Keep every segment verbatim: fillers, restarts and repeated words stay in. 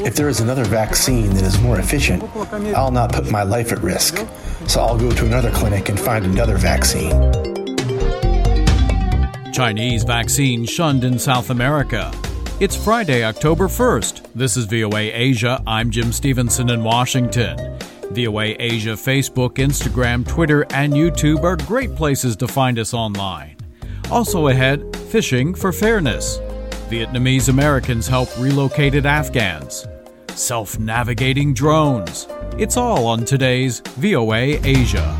If there is another vaccine that is more efficient, I'll not put my life at risk. So I'll go to another clinic and find another vaccine. Chinese vaccine shunned in South America. It's Friday, October first. This is V O A Asia. I'm Jim Stevenson in Washington. V O A Asia Facebook, Instagram, Twitter, and YouTube are great places to find us online. Also ahead, fishing for fairness. Vietnamese Americans help relocated Afghans. Self-navigating drones. It's all on today's V O A Asia.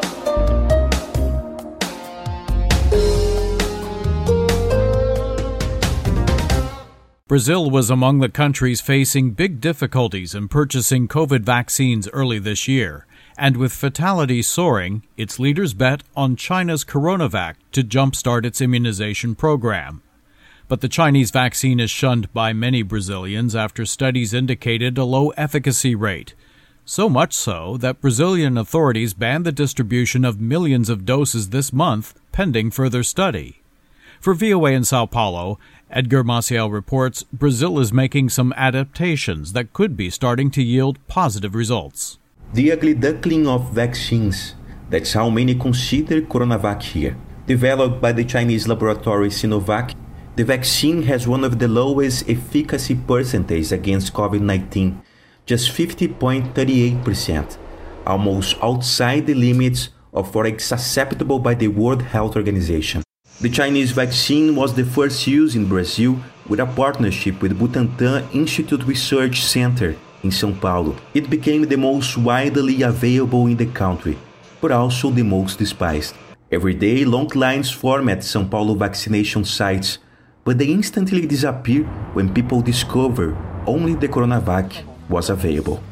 Brazil was among the countries facing big difficulties in purchasing COVID vaccines early this year, and with fatalities soaring, its leaders bet on China's CoronaVac to jumpstart its immunization program. But the Chinese vaccine is shunned by many Brazilians after studies indicated a low efficacy rate. So much so that Brazilian authorities banned the distribution of millions of doses this month, pending further study. For V O A in Sao Paulo, Edgar Maciel reports Brazil is making some adaptations that could be starting to yield positive results. The ugly duckling of vaccines, that's how many consider CoronaVac here. Developed by the Chinese laboratory Sinovac, the vaccine has one of the lowest efficacy percentages against COVID nineteen, just fifty point three eight percent, almost outside the limits of what is acceptable by the World Health Organization. The Chinese vaccine was the first used in Brazil with a partnership with Butantan Institute Research Center in São Paulo. It became the most widely available in the country, but also the most despised. Every day, long lines form at São Paulo vaccination sites, but they instantly disappear when people discover only the CoronaVac was available.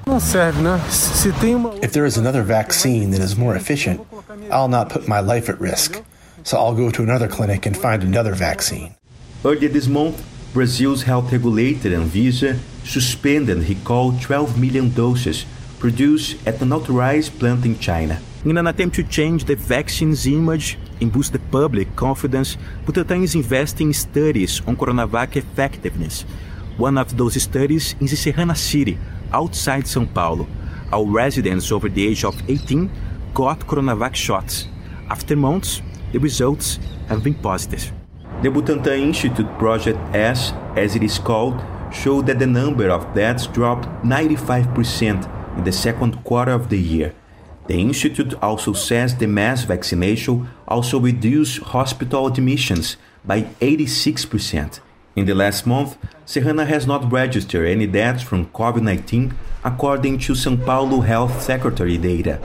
If there is another vaccine that is more efficient, I'll not put my life at risk. So I'll go to another clinic and find another vaccine. Earlier this month, Brazil's health regulator Anvisa suspended and recalled twelve million doses produced at an authorized plant in China. In an attempt to change the vaccine's image and boost the public confidence, Butantan is investing in studies on CoronaVac effectiveness. One of those studies is in Serrana City, outside São Paulo. All residents over the age of eighteen got CoronaVac shots. After months, the results have been positive. The Butantan Institute Project S, as it is called, showed that the number of deaths dropped ninety-five percent in the second quarter of the year. The institute also says the mass vaccination also reduced hospital admissions by eighty-six percent. In the last month, Serrana has not registered any deaths from COVID nineteen, according to São Paulo Health Secretary data.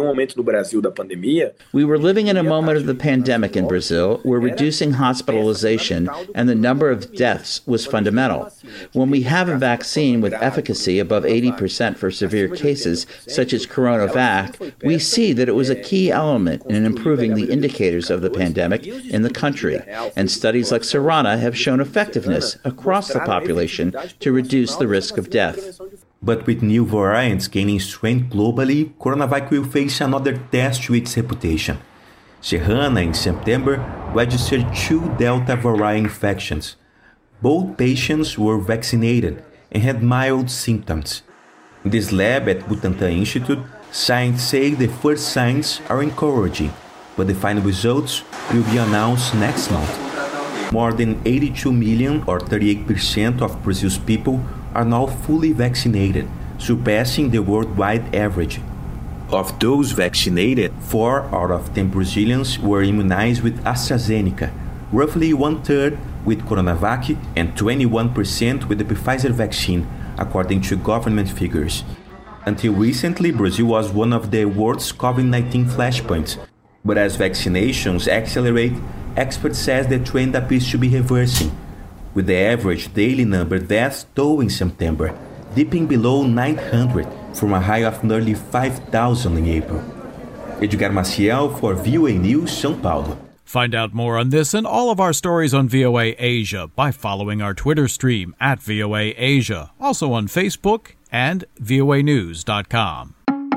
We were living in a moment of the pandemic in Brazil where reducing hospitalization and the number of deaths was fundamental. When we have a vaccine with efficacy above eighty percent for severe cases, such as CoronaVac, we see that it was a key element in improving the indicators of the pandemic in the country. And studies like Serrana have shown effectiveness across the population to reduce the risk of death. But with new variants gaining strength globally, CoronaVac will face another test to its reputation. Serrana, in September, registered two Delta variant infections. Both patients were vaccinated and had mild symptoms. In this lab at Butantan Institute, scientists say the first signs are encouraging, but the final results will be announced next month. More than eighty-two million, or thirty-eight percent of Brazil's people, are now fully vaccinated, surpassing the worldwide average. Of those vaccinated, four out of ten Brazilians were immunized with AstraZeneca, roughly one-third with CoronaVac and twenty-one percent with the Pfizer vaccine, according to government figures. Until recently, Brazil was one of the world's COVID nineteen flashpoints, but as vaccinations accelerate, experts say the trend appears to be reversing, with the average daily number of deaths though in September dipping below nine hundred from a high of nearly five thousand in April. Edgar Maciel for V O A News, São Paulo. Find out more on this and all of our stories on V O A Asia by following our Twitter stream at V O A Asia, also on Facebook and V O A news dot com.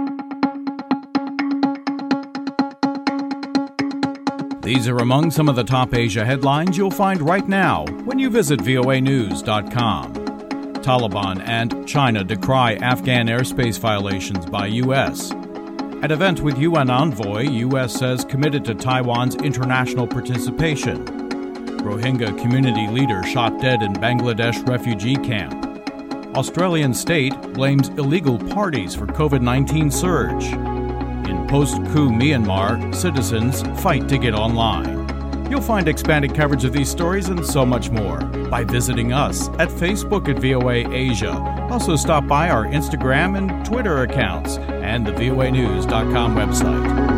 These are among some of the top Asia headlines you'll find right now when you visit V O A news dot com. Taliban and China decry Afghan airspace violations by U S. At event with U N envoy, U S says committed to Taiwan's international participation. Rohingya community leader shot dead in Bangladesh refugee camp. Australian state blames illegal parties for COVID nineteen surge. In post-coup Myanmar, citizens fight to get online. You'll find expanded coverage of these stories and so much more by visiting us at Facebook at V O A Asia. Also stop by our Instagram and Twitter accounts and the V O A news dot com website.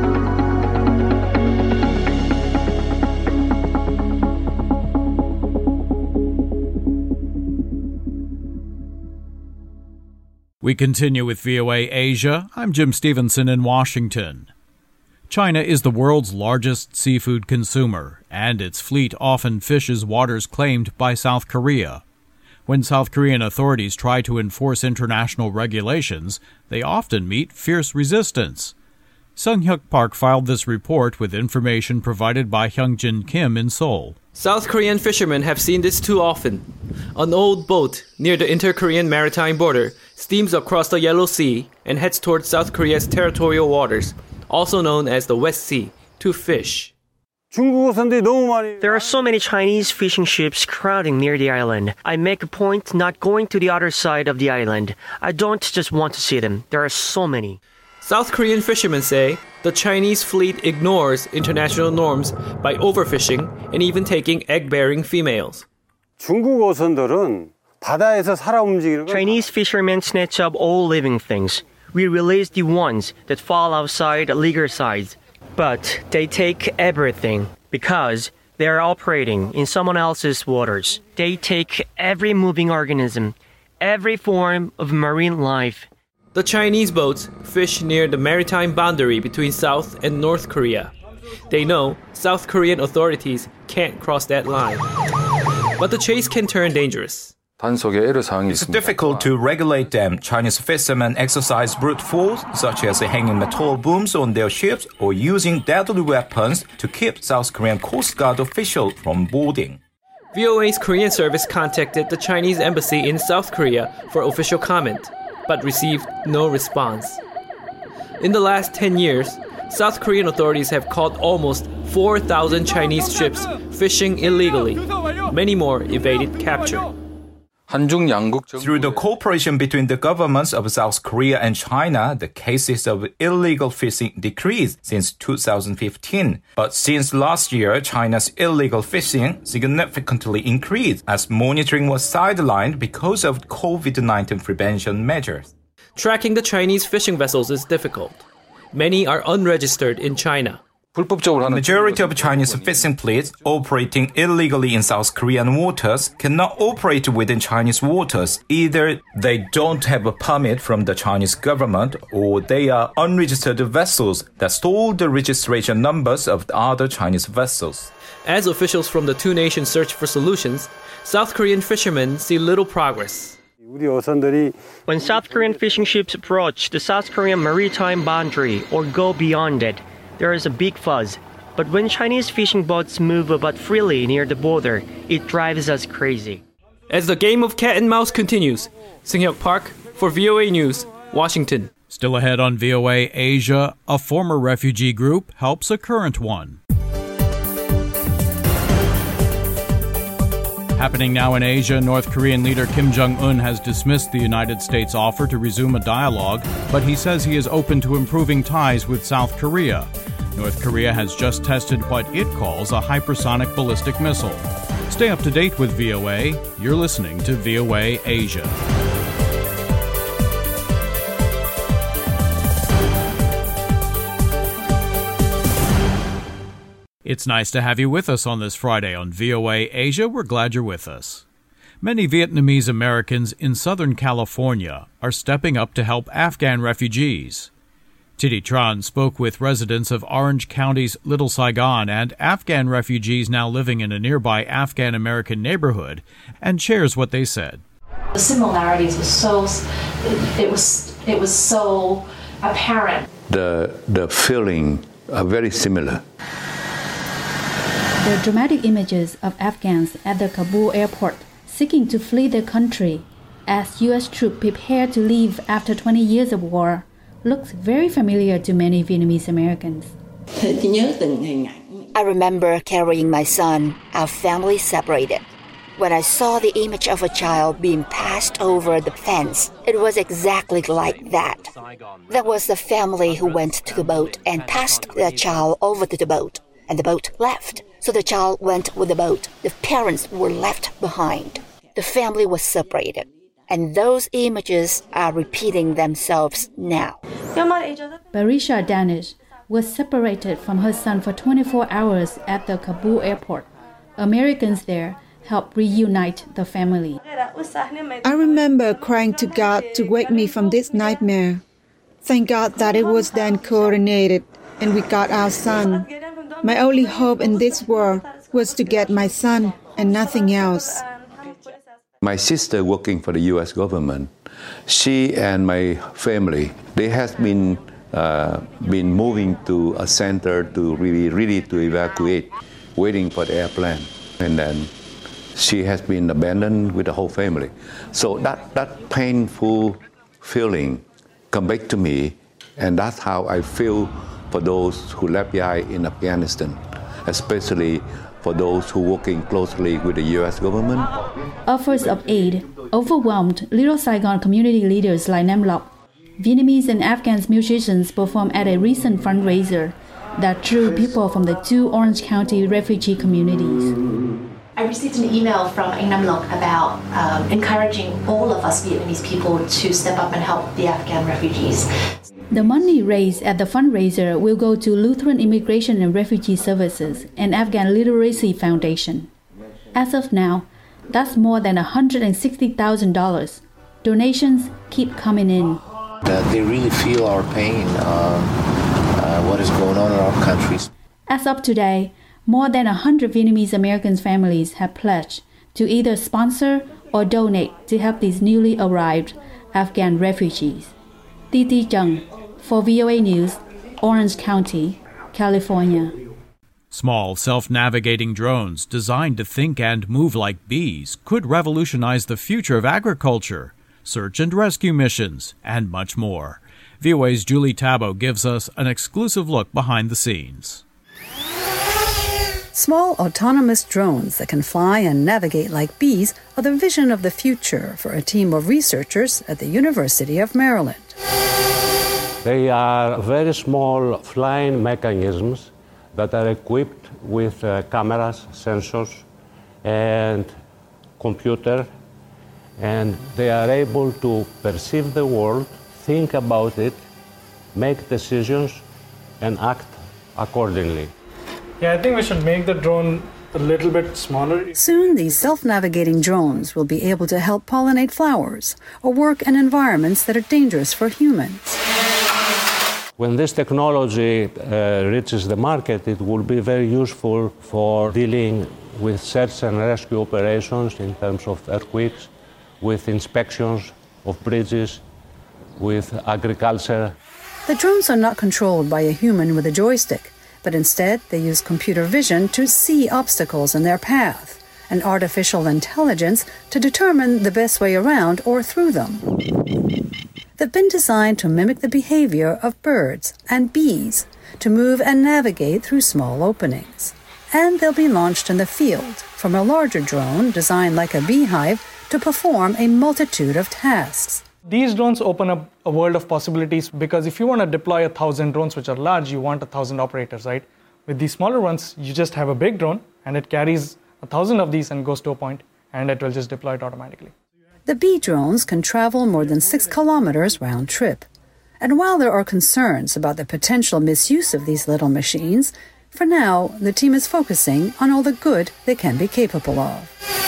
We continue with V O A Asia. I'm Jim Stevenson in Washington. China is the world's largest seafood consumer, and its fleet often fishes waters claimed by South Korea. When South Korean authorities try to enforce international regulations, they often meet fierce resistance. Sung-hyuk Park filed this report with information provided by Hyungjin Kim in Seoul. South Korean fishermen have seen this too often. An old boat near the inter-Korean maritime border steams across the Yellow Sea and heads towards South Korea's territorial waters, also known as the West Sea, to fish. There are so many Chinese fishing ships crowding near the island. I make a point not going to the other side of the island. I don't just want to see them. There are so many. South Korean fishermen say the Chinese fleet ignores international norms by overfishing and even taking egg-bearing females. Chinese fishermen snatch up all living things. We release the ones that fall outside legal size. But they take everything because they are operating in someone else's waters. They take every moving organism, every form of marine life. The Chinese boats fish near the maritime boundary between South and North Korea. They know South Korean authorities can't cross that line. But the chase can turn dangerous. It's difficult to regulate them. Chinese fishermen exercise brute force, such as hanging metal booms on their ships or using deadly weapons to keep South Korean Coast Guard officials from boarding. V O A's Korean service contacted the Chinese embassy in South Korea for official comment, but received no response. In the last ten years, South Korean authorities have caught almost four thousand Chinese ships fishing illegally. Many more evaded capture. Through the cooperation between the governments of South Korea and China, the cases of illegal fishing decreased since two thousand fifteen. But since last year, China's illegal fishing significantly increased as monitoring was sidelined because of COVID nineteen prevention measures. Tracking the Chinese fishing vessels is difficult. Many are unregistered in China. The majority of Chinese fishing fleets operating illegally in South Korean waters cannot operate within Chinese waters. Either they don't have a permit from the Chinese government or they are unregistered vessels that stole the registration numbers of the other Chinese vessels. As officials from the two nations search for solutions, South Korean fishermen see little progress. When South Korean fishing ships approach the South Korean maritime boundary or go beyond it, there is a big fuss. But when Chinese fishing boats move about freely near the border, it drives us crazy. As the game of cat and mouse continues, Sung-hyuk Park for V O A News, Washington. Still ahead on V O A Asia, a former refugee group helps a current one. Happening now in Asia, North Korean leader Kim Jong-un has dismissed the United States' offer to resume a dialogue, but he says he is open to improving ties with South Korea. North Korea has just tested what it calls a hypersonic ballistic missile. Stay up to date with V O A. You're listening to V O A Asia. It's nice to have you with us on this Friday on V O A Asia. We're glad you're with us. Many Vietnamese Americans in Southern California are stepping up to help Afghan refugees. Titi Tran spoke with residents of Orange County's Little Saigon and Afghan refugees now living in a nearby Afghan American neighborhood and shares what they said. The similarities were so, it was, it was so apparent. The, the feeling are very similar. The dramatic images of Afghans at the Kabul airport seeking to flee their country as U S troops prepare to leave after twenty years of war, looks very familiar to many Vietnamese Americans. I remember carrying my son, our family separated. When I saw the image of a child being passed over the fence, it was exactly like that. That was the family who went to the boat and passed the child over to the boat, and the boat left. So the child went with the boat. The parents were left behind. The family was separated. And those images are repeating themselves now. Barisha Danish was separated from her son for twenty-four hours at the Kabul airport. Americans there helped reunite the family. I remember crying to God to wake me from this nightmare. Thank God that it was then coordinated and we got our son. My only hope in this world was to get my son and nothing else. My sister working for the U S government, she and my family, they have been uh, been moving to a center to really, really to evacuate, waiting for the airplane. And then she has been abandoned with the whole family. So that, that painful feeling come back to me, and that's how I feel for those who left behind in Afghanistan, especially for those who are working closely with the U S government. Offers of aid overwhelmed Little Saigon community leaders like Nam Lok. Vietnamese and Afghan musicians performed at a recent fundraiser that drew people from the two Orange County refugee communities. I received an email from Anh Nam Lok about um, encouraging all of us Vietnamese people to step up and help the Afghan refugees. The money raised at the fundraiser will go to Lutheran Immigration and Refugee Services and Afghan Literacy Foundation. As of now, that's more than one hundred sixty thousand dollars. Donations keep coming in. Uh, they really feel our pain, uh, uh, what is going on in our countries. As of today, more than one hundred Vietnamese American families have pledged to either sponsor or donate to help these newly arrived Afghan refugees. Titi Chung for V O A News, Orange County, California. Small, self-navigating drones designed to think and move like bees could revolutionize the future of agriculture, search and rescue missions, and much more. V O A's Julie Tabo gives us an exclusive look behind the scenes. Small autonomous drones that can fly and navigate like bees are the vision of the future for a team of researchers at the University of Maryland. They are very small flying mechanisms that are equipped with uh, cameras, sensors, and computer, and they are able to perceive the world, think about it, make decisions, and act accordingly. Yeah, I think we should make the drone a little bit smaller. Soon, these self-navigating drones will be able to help pollinate flowers or work in environments that are dangerous for humans. When this technology uh, reaches the market, it will be very useful for dealing with search and rescue operations in terms of earthquakes, with inspections of bridges, with agriculture. The drones are not controlled by a human with a joystick, but instead they use computer vision to see obstacles in their path and artificial intelligence to determine the best way around or through them. They've been designed to mimic the behavior of birds and bees to move and navigate through small openings. And they'll be launched in the field from a larger drone designed like a beehive to perform a multitude of tasks. These drones open up a world of possibilities because if you want to deploy a thousand drones which are large, you want a thousand operators, right? With these smaller ones, you just have a big drone and it carries a thousand of these and goes to a point and it will just deploy it automatically. The bee drones can travel more than six kilometers round trip. And while there are concerns about the potential misuse of these little machines, for now, the team is focusing on all the good they can be capable of.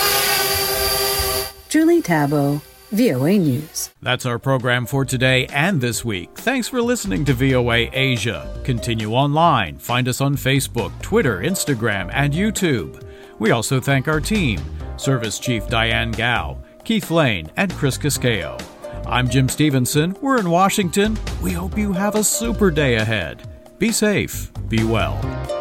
Julie Tabo, V O A News. That's our program for today and this week. Thanks for listening to V O A Asia. Continue online. Find us on Facebook, Twitter, Instagram, and YouTube. We also thank our team, Service Chief Diane Gao, Keith Lane, and Chris Cascao. I'm Jim Stevenson. We're in Washington. We hope you have a super day ahead. Be safe. Be well.